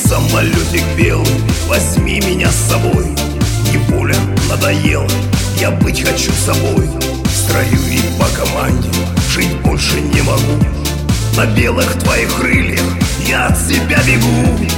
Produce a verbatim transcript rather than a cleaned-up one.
Самолетик белый, возьми меня с собой. Неволя надоела, я быть хочу собой. В строю и по команде жить больше не могу. На белых твоих крыльях я от себя бегу.